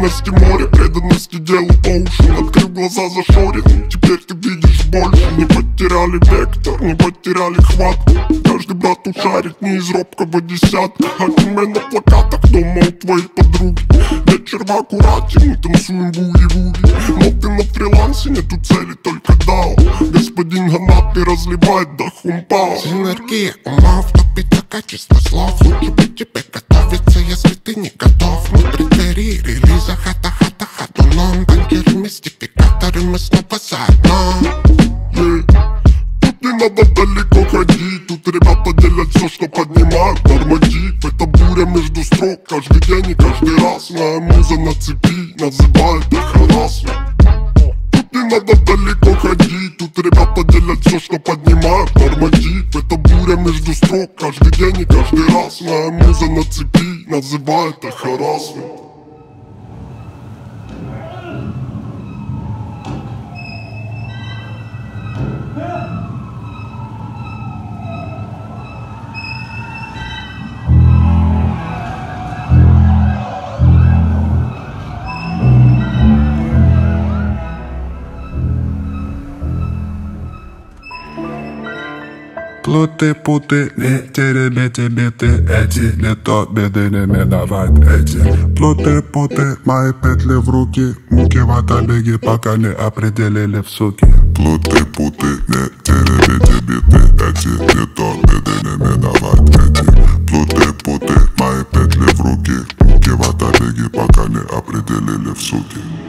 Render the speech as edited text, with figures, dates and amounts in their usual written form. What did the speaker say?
Преданности море, преданности делу по уши. Открыл глаза зашоренным, теперь ты видишь больше. Не потеряли вектор, не потеряли хватку. Каждый брат ушарит не из робкого десятка. Аниме на плакатах дома у твоей подруги. Вечер в аккурате, мы танцуем буги-вуги. Но ты на фрилансе, нету цели, только дао. Господин Ганаты разливает до хумпао. Синергия умов, топит за качество слов. Лучше бы тебе готовиться, если ты не готов. Мы преддверии релиза хата-хата ходуном. Банкиры, мистификаторы, мы снова заодно. Тут не надо далеко ходить. Тут ребята делят все, что поднимают норматив. Это буря между строк, каждый день и каждый раз. Моя муза на цепи, называет их харассмент. Тут не надо далеко ходить. Тут ребята делят все, что поднимают норматив. Это буря между строк, каждый день и каждый раз. Моя муза на цепи, называет их харассмент. Плуты-путы, не теребите-биты, эти не то беды не миновать эти. Плуты-путы, мои петли в руки, муки в отобеге, пока не определили в суки. Плуты-путы, не теребите-биты, эти не то беды не миновать эти. Плуты-путы, мои петли в руки, муки в отобеге, пока не определили в суки.